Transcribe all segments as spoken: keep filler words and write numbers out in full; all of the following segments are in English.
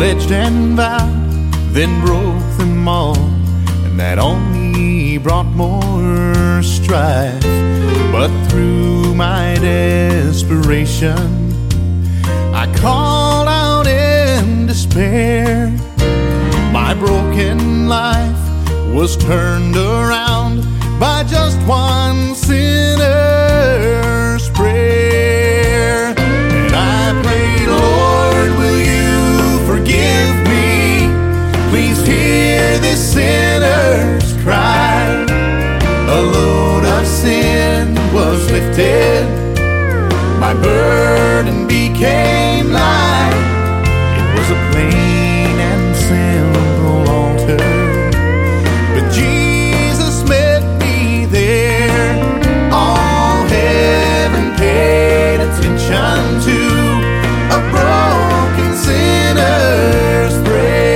pledged and vowed, then broke them all, and that only brought more strife. But through my desperation, I called out in despair. My broken life was turned around by just one sinner's prayer. And I prayed, Lord, will you forgive me? Please hear this sinner's cry. A load of sin was lifted, my burden became light. It was a plain and simple altar, but Jesus met me there. All heaven paid attention to a broken sinner's prayer.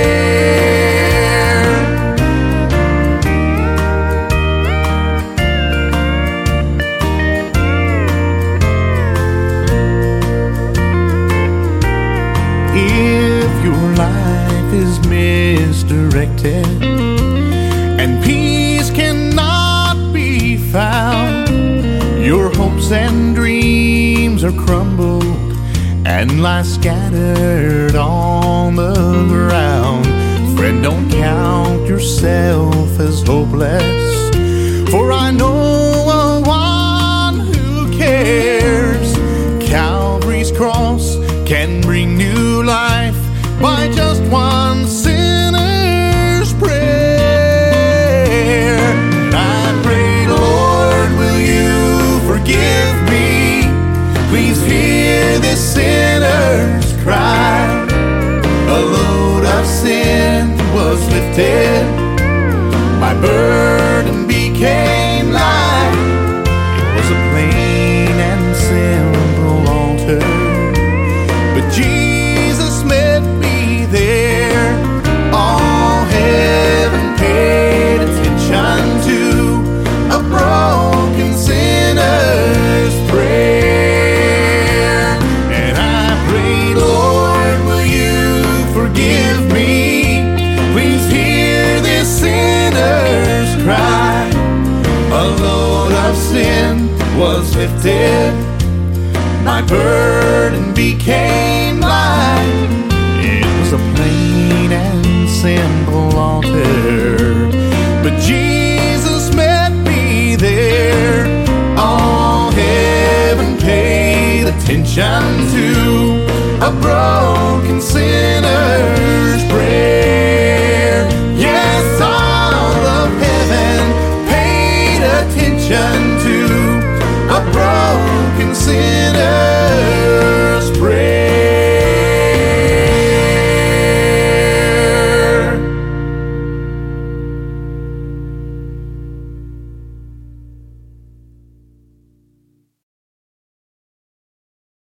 If your life is misdirected and peace cannot be found, your hopes and dreams are crumbled and lie scattered on the ground, friend, don't count yourself as hopeless, for I know a one who cares. Calvary's cross can bring new life by just one sinner's prayer. And I prayed, Lord, will you forgive me? Please hear this sinner's cry. A load of sin was lifted, my burden became light. It was a plain and simple altar, but Jesus met me there. All heaven paid attention to a broken sinner's prayer. And I prayed, Lord, will you forgive me? Please hear this sinner's cry. A load of sin was lifted, my burden became light. It was a plain and simple altar, but Jesus met me there. All heaven paid attention